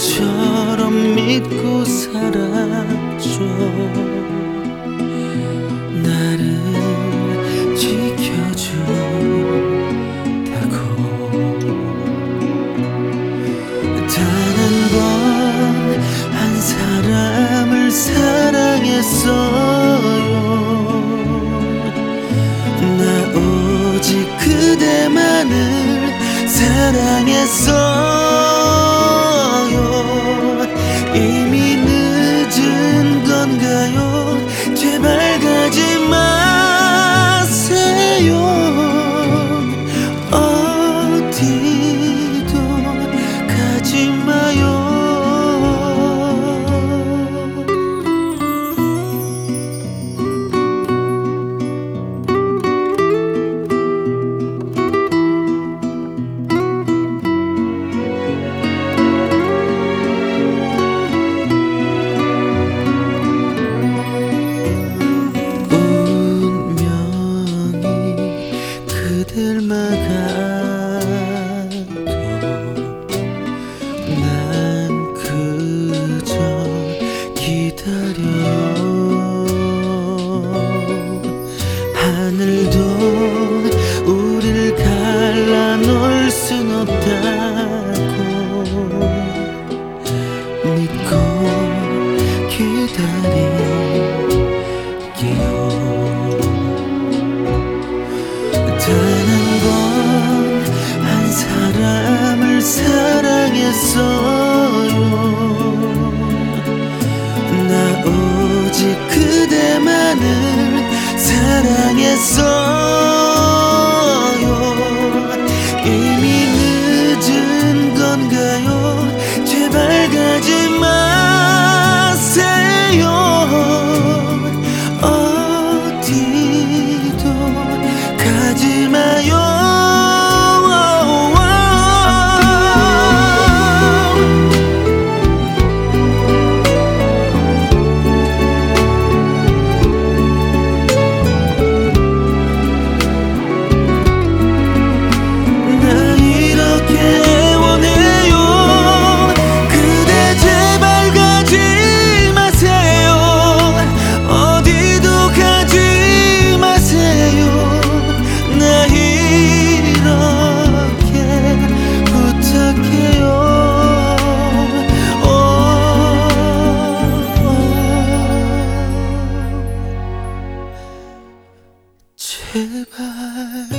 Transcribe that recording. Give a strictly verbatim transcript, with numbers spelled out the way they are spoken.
너처럼 믿고 살아줘. 나를 지켜준다고. 단 한 번 한 사람을 사랑했어요. 나 오직 그대만을 사랑했어요. 이미 늦은 건가요? 제발 가지 마세요. 어디도 가지 마요. 그댈 막아도 난 그저 기다려요. 하늘도 우릴 갈라놓을 순 없다고 믿고 기다릴게요. 단 한 번 한 사람을 사랑했어요. 나 오직 그대만을 사랑했어요. 이미 늦은 건가요? 제발 가지 마세요. 어디도 가지 마요. 나 이렇게 원해요. 그대 제발 가지 마세요. 어디도 가지 마세요. 나 이렇게 부탁해요. 오, 제발.